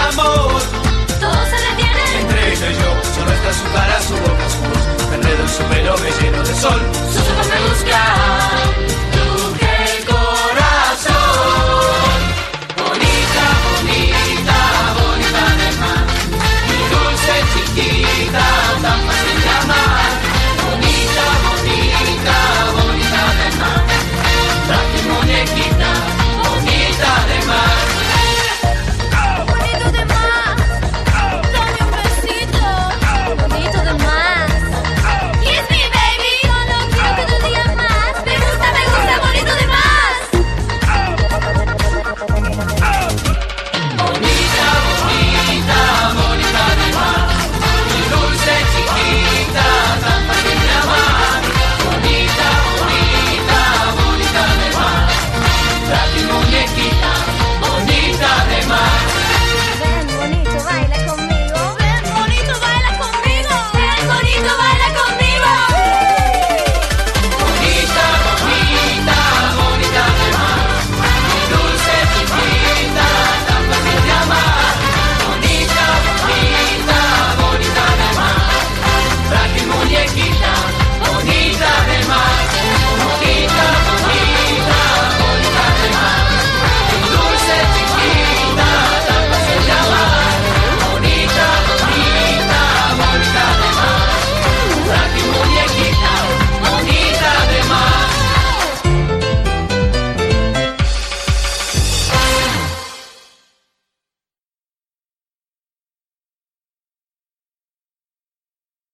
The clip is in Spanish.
amor. Todo se detiene Entre ella y yo, solo está su cara, su boca, su voz. Me enredo en su pelo, me lleno de sol. Sus ojos me buscan.